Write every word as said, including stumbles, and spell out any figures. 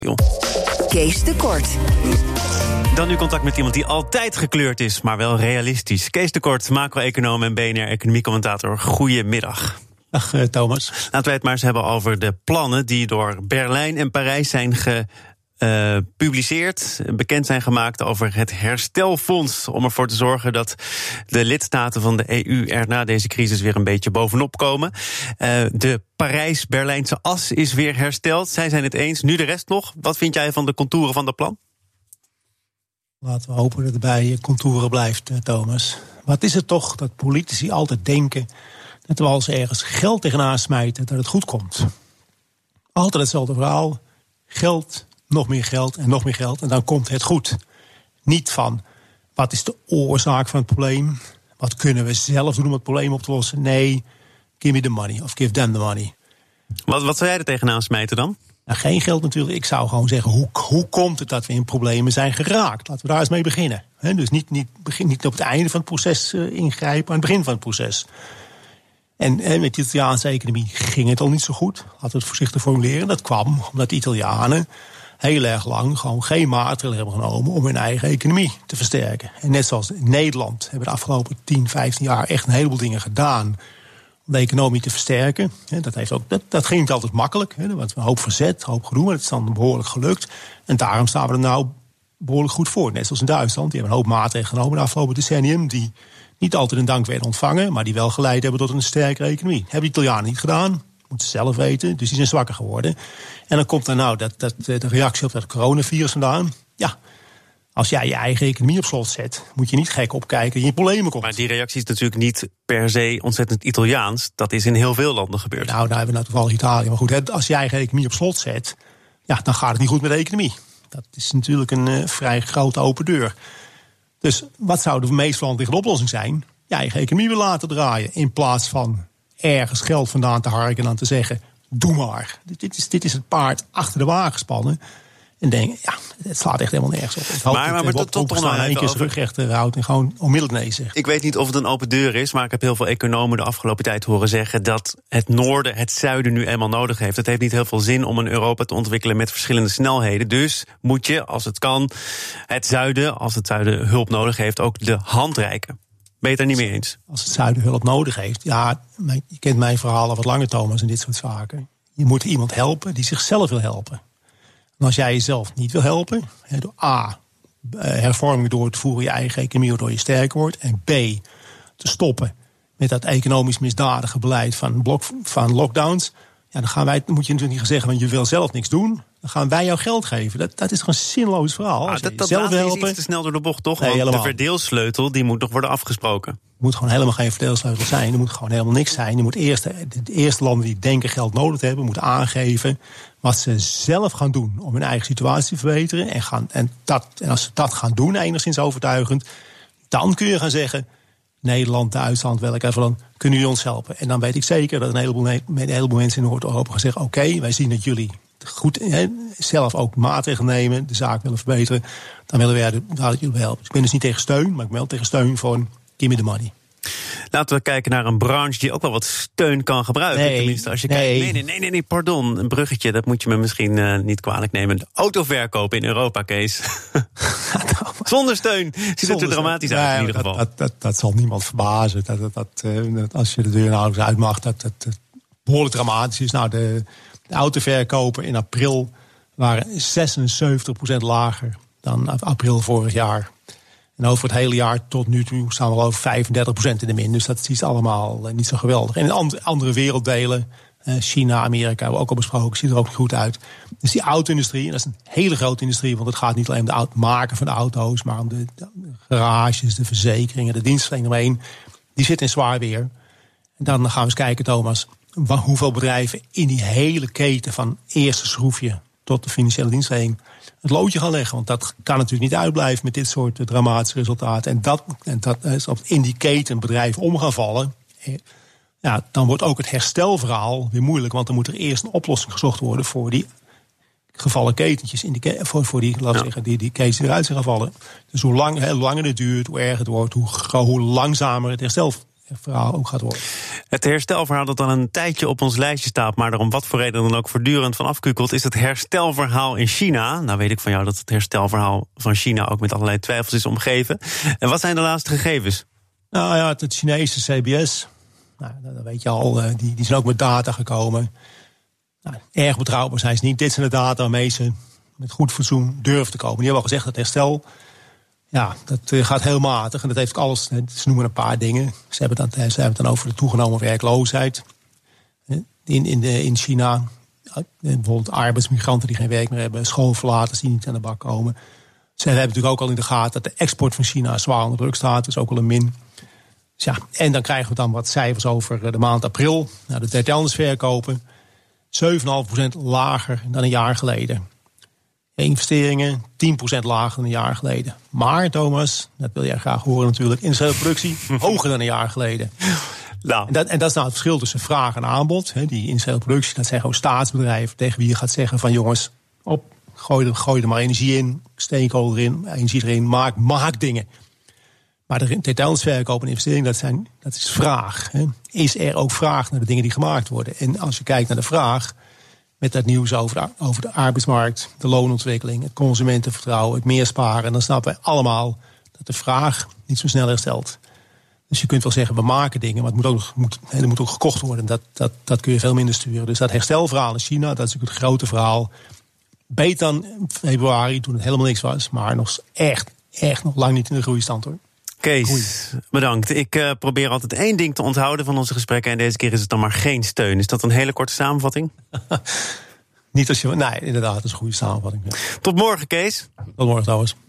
Kees de Kort. Dan nu contact met iemand die altijd gekleurd is, maar wel realistisch. Kees de Kort, macro-econoom en B N R-economiecommentator. Goedemiddag. Dag uh, Thomas. Laten wij het maar eens hebben over de plannen die door Berlijn en Parijs zijn gepubliceerd, uh, bekend zijn gemaakt over het herstelfonds, om ervoor te zorgen dat de lidstaten van de E U er na deze crisis weer een beetje bovenop komen. Uh, de Parijs-Berlijnse as is weer hersteld. Zij zijn het eens, nu de rest nog. Wat vind jij van de contouren van dat plan? Laten we hopen dat het bij contouren blijft, uh, Thomas. Wat is het toch dat politici altijd denken dat we als ergens geld tegenaan smijten, dat het goed komt. Altijd hetzelfde verhaal. Geld, nog meer geld en nog meer geld en dan komt het goed. Niet van, wat is de oorzaak van het probleem? Wat kunnen we zelf doen om het probleem op te lossen? Nee, give me the money of give them the money. Wat, wat zou jij er tegenaan smijten dan? Nou, geen geld natuurlijk. Ik zou gewoon zeggen, hoe, hoe komt het dat we in problemen zijn geraakt? Laten we daar eens mee beginnen. He, dus niet, niet, begin, niet op het einde van het proces uh, ingrijpen, maar aan het begin van het proces. En, en met de Italiaanse economie ging het al niet zo goed. Laten we het voorzichtig formuleren. Dat kwam omdat de Italianen heel erg lang gewoon geen maatregelen hebben genomen om hun eigen economie te versterken. En net zoals in Nederland hebben we de afgelopen tien, vijftien jaar echt een heleboel dingen gedaan om de economie te versterken. Dat, heeft ook, dat, dat ging niet altijd makkelijk. Er was een hoop verzet, een hoop gedoe, maar het is dan behoorlijk gelukt. En daarom staan we er nou behoorlijk goed voor. Net zoals in Duitsland. Die hebben een hoop maatregelen genomen de afgelopen decennium die niet altijd een dank werden ontvangen, maar die wel geleid hebben tot een sterkere economie. Hebben de Italianen niet gedaan, moeten ze zelf weten, dus die zijn zwakker geworden. En dan komt er nou dat, dat, de reactie op dat coronavirus vandaan. Ja, als jij je eigen economie op slot zet, moet je niet gek opkijken en je problemen komt. Maar die reactie is natuurlijk niet per se ontzettend Italiaans. Dat is in heel veel landen gebeurd. Nou, daar hebben we nou toevallig Italië. Maar goed, als je eigen economie op slot zet, ja, dan gaat het niet goed met de economie. Dat is natuurlijk een uh, vrij grote open deur. Dus wat zou de meest verantwoorde oplossing zijn? Je eigen economie willen laten draaien. In plaats van ergens geld vandaan te harken en dan te zeggen, doe maar. Dit is, dit is het paard achter de wagen spannen. En denk, ja, het slaat echt helemaal nergens op. Ik hoop maar maar, maar tot, tot toch nog één keer zijn rug recht houdt en gewoon onmiddellijk nee zegt. Ik weet niet of het een open deur is, maar ik heb heel veel economen de afgelopen tijd horen zeggen dat het noorden het zuiden nu eenmaal nodig heeft. Het heeft niet heel veel zin om een Europa te ontwikkelen met verschillende snelheden. Dus moet je, als het kan, het zuiden, als het zuiden hulp nodig heeft, ook de hand reiken. Ben je het er niet mee eens? Als het zuiden hulp nodig heeft, ja, je kent mijn verhaal al wat langer, Thomas, en dit soort zaken. Je moet iemand helpen die zichzelf wil helpen. En als jij jezelf niet wil helpen, door A, hervorming door te voeren je eigen economie, waardoor je sterker wordt. En B, te stoppen met dat economisch misdadige beleid van, blok, van lockdowns. Ja, dan, gaan wij, dan moet je natuurlijk niet zeggen, want je wil zelf niks doen. Dan gaan wij jou geld geven. Dat, dat is toch een zinloos verhaal. Ah, dat dat zelf helpen, is iets te snel door de bocht, toch? Nee, want helemaal. De verdeelsleutel die moet nog worden afgesproken. Er moet gewoon helemaal geen verdeelsleutel zijn. Er moet gewoon helemaal niks zijn. Je moet eerst de, de eerste landen die denken geld nodig hebben, moeten aangeven wat ze zelf gaan doen om hun eigen situatie te verbeteren. En, gaan, en, dat, en als ze dat gaan doen, enigszins overtuigend, dan kun je gaan zeggen, Nederland, Duitsland, welk even dan, kunnen jullie ons helpen? En dan weet ik zeker dat een heleboel, een heleboel mensen in Noord-Europa gaan zeggen, oké, okay, wij zien dat jullie goed he, zelf ook maatregelen nemen, de zaak willen verbeteren, dan willen wij daar jullie helpen. Dus ik ben dus niet tegen steun, maar ik ben wel tegen steun voor give me the money. Laten we kijken naar een branche die ook wel wat steun kan gebruiken. Nee, tenminste, als je nee. kijkt. Nee, nee, nee, nee, nee, pardon. Een bruggetje, dat moet je me misschien uh, niet kwalijk nemen. De autoverkoop in Europa, Kees. Zonder steun ziet het er dramatisch uit, nee, in ieder geval. Dat, dat, dat, dat zal niemand verbazen. Dat, dat, dat, uh, als je de deur nou eens uit mag, dat het behoorlijk dramatisch is. Nou, de, de autoverkopen in april waren zesenzeventig procent lager dan april vorig jaar. En over het hele jaar tot nu toe staan we al over vijfendertig procent in de min. Dus dat is allemaal niet zo geweldig. En in andere werelddelen, China, Amerika, hebben we ook al besproken, ziet er ook niet goed uit. Dus die auto-industrie, en dat is een hele grote industrie, want het gaat niet alleen om het maken van de auto's, maar om de, de garages, de verzekeringen, de dienstverlening eromheen. Die zit in zwaar weer. En dan gaan we eens kijken, Thomas, hoeveel bedrijven in die hele keten van eerste schroefje tot de financiële dienstverlening het loodje gaan leggen. Want dat kan natuurlijk niet uitblijven met dit soort dramatische resultaten. En dat, en dat als in die keten bedrijven om gaan vallen, ja, dan wordt ook het herstelverhaal weer moeilijk. Want dan moet er eerst een oplossing gezocht worden voor die gevallen ketentjes. In die, voor, voor die, laten we zeggen, die, die ketens die eruit zijn gevallen. Dus hoe, lang, hoe langer het duurt, hoe erger het wordt, hoe, hoe langzamer het herstelverhaal ook gaat worden. Het herstelverhaal dat al een tijdje op ons lijstje staat, maar er om wat voor reden dan ook voortdurend van afkukelt, is het herstelverhaal in China. Nou weet ik van jou dat het herstelverhaal van China ook met allerlei twijfels is omgeven. En wat zijn de laatste gegevens? Nou ja, het Chinese C B S, nou, dat weet je al, die, die zijn ook met data gekomen. Nou, erg betrouwbaar zijn ze niet. Dit zijn de data waarmee ze met goed fatsoen durven te komen. Die hebben al gezegd dat herstel, ja, dat gaat heel matig. En dat heeft ook alles, ze noemen een paar dingen. Ze hebben, dat, ze hebben het dan over de toegenomen werkloosheid in, in, de, in China. Bijvoorbeeld arbeidsmigranten die geen werk meer hebben, schoolverlaters die niet aan de bak komen. Ze hebben natuurlijk ook al in de gaten dat de export van China zwaar onder druk staat. Dat is ook al een min. Dus ja, en dan krijgen we dan wat cijfers over de maand april. Nou, de detailhandelsverkopen zeven komma vijf procent lager dan een jaar geleden. Investeringen tien procent lager dan een jaar geleden. Maar Thomas, dat wil jij graag horen natuurlijk, industriële productie hoger dan een jaar geleden. Nou. En, dat, en dat is nou het verschil tussen vraag en aanbod. He, die industriële productie, dat zijn gewoon staatsbedrijven tegen wie je gaat zeggen van jongens, op, gooi er, gooi er maar energie in, steenkool erin, energie erin, maak, maak dingen. Maar de detailhandelsverkoop en investering, dat, zijn, dat is vraag. He. Is er ook vraag naar de dingen die gemaakt worden? En als je kijkt naar de vraag, met dat nieuws over de, over de arbeidsmarkt, de loonontwikkeling, het consumentenvertrouwen, het meer sparen, dan snappen wij allemaal dat de vraag niet zo snel herstelt. Dus je kunt wel zeggen, we maken dingen, maar het moet ook, moet, er moet ook gekocht worden. Dat, dat, dat kun je veel minder sturen. Dus dat herstelverhaal in China, dat is natuurlijk het grote verhaal. Beter dan februari, toen het helemaal niks was, maar nog echt, echt nog lang niet in de groeistand hoor. Kees, Goeie. bedankt. Ik uh, probeer altijd één ding te onthouden van onze gesprekken en deze keer is het dan maar geen steun. Is dat een hele korte samenvatting? Niet als je... Nee, inderdaad, dat is een goede samenvatting. Ja. Tot morgen, Kees. Tot morgen trouwens.